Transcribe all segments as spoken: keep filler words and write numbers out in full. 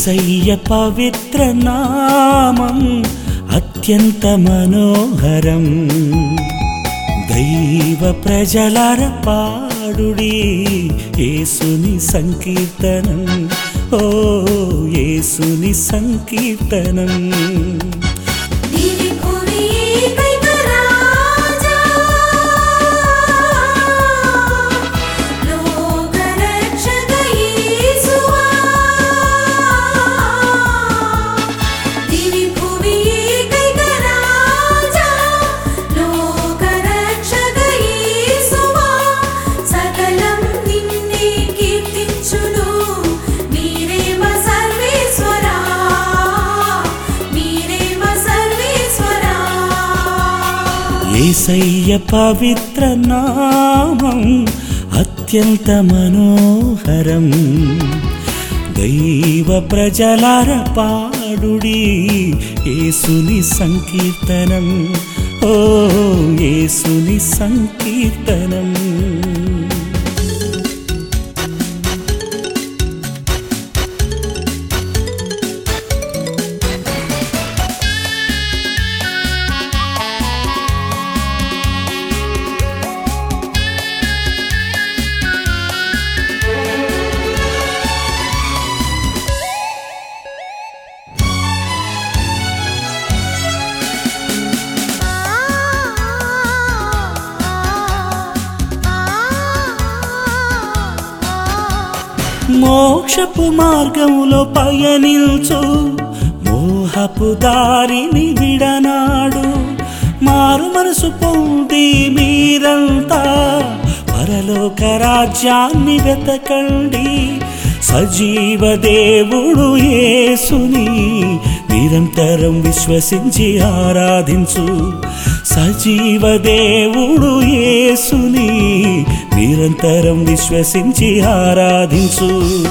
యేసయ్య పవిత్ర నామం అత్యంత మనోహరం. దైవ ప్రజలార పాడుడి యేసుని సంకీర్తనం. ఓ యేసుని సంకీర్తనం. యేసయ్య పవిత్ర నామం అత్యంత మనోహరం. దైవ ప్రజలార పాడుడి యేసుని సంకీర్తనం. ఓ యేసుని సంకీర్తనం. మోక్షపు మార్గములో పయనించు మోహపు దారిని విడనాడు. మారు మనసు పొంది మీరంతా పరలోక రాజ్యాన్ని వెతకండి. సజీవ దేవుడు యేసుని నిరంతరం విశ్వసించి ఆరాధించు. సజీవ దేవుడు యేసుని నిరంతరం విశ్వసించి ఆరాధించు.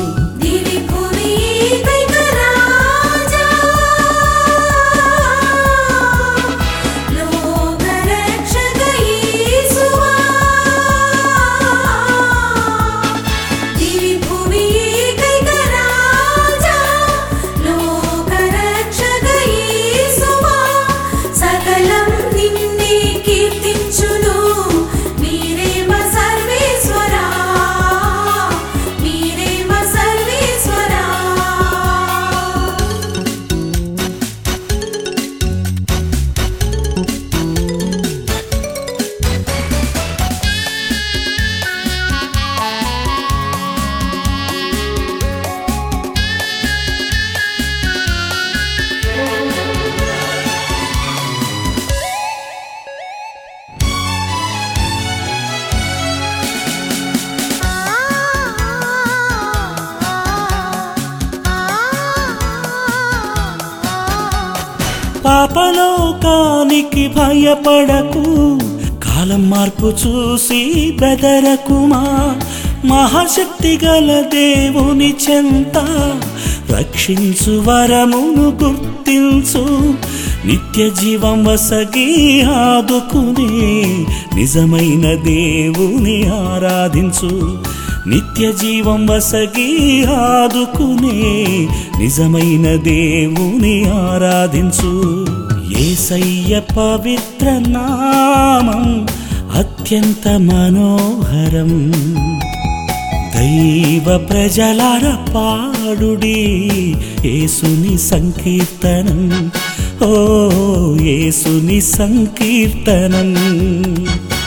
పాపలోకానికి భయపడకు. కాలం మార్పు చూసి బెదరకుమా. మహాశక్తి గల దేవుని చెంత రక్షించు వరమును గుర్తించు. నిత్య జీవం వసగి ఆదుకునే నిజమైన దేవుని ఆరాధించు. నిత్య జీవం వసగి ఆదుకునే నిజమైన దేవుని ఆరాధించు. యేసయ్య పవిత్ర నామం అత్యంత మనోహరం. దైవ ప్రజలార పాడుడి యేసుని సంకీర్తనం. ఓ యేసుని సంకీర్తనం.